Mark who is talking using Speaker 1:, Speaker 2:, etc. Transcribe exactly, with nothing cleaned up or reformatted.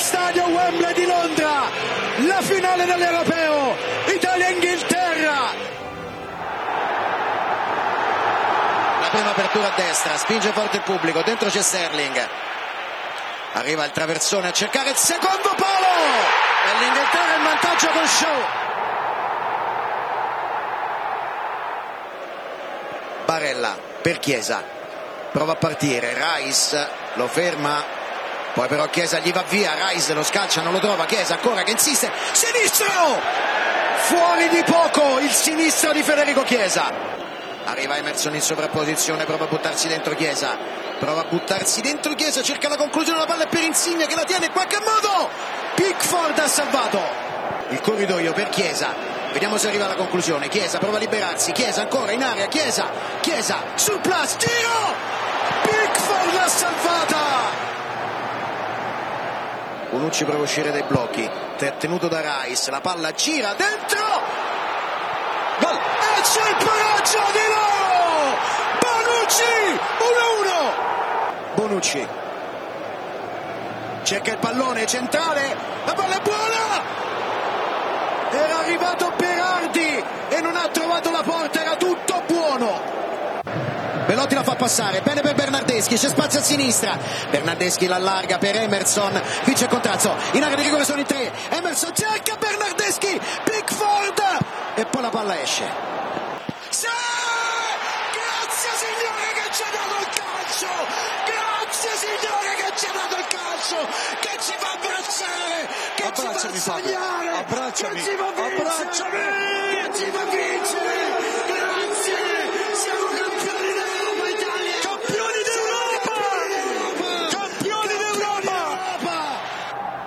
Speaker 1: stadio Wembley di Londra, la finale dell'Europeo, Italia-Inghilterra.
Speaker 2: La prima apertura a destra, spinge forte il pubblico, dentro c'è Sterling, arriva il traversone a cercare il secondo palo e l'Inghilterra in vantaggio con Shaw. Barella per Chiesa, prova a partire, Rice lo ferma, poi però Chiesa gli va via, Rice lo scalcia, non lo trova, Chiesa ancora che insiste, sinistro, fuori di poco il sinistro di Federico Chiesa, arriva Emerson in sovrapposizione, prova a buttarsi dentro Chiesa, prova a buttarsi dentro Chiesa, cerca la conclusione, la palla è per Insigne che la tiene in qualche modo, Pickford ha salvato il corridoio per Chiesa. Vediamo se arriva alla conclusione. Chiesa prova a liberarsi, Chiesa ancora in area, Chiesa, Chiesa sul plus, tiro, Pickford l'ha salvata. Bonucci prova a uscire dai blocchi, tenuto da Rice, la palla gira dentro, gol, e c'è il pareggio di loro, Bonucci, uno a uno. Bonucci cerca il pallone centrale, la palla è buona. Era arrivato Berardi e non ha trovato la porta, era tutto buono. Belotti la fa passare, bene per Bernardeschi, c'è spazio a sinistra, Bernardeschi l'allarga per Emerson, qui c'è Contrazzo, in area di rigore sono in tre, Emerson cerca Bernardeschi, Pickford e poi la palla esce. Sì! Grazie signore che ci ha dato il calcio, grazie signore che ci ha dato il calcio, che ci fa abbracciare, che
Speaker 3: Abbracciami,
Speaker 2: ci fa sognare,
Speaker 3: abbracciami,
Speaker 2: che ci fa
Speaker 3: abbracciami.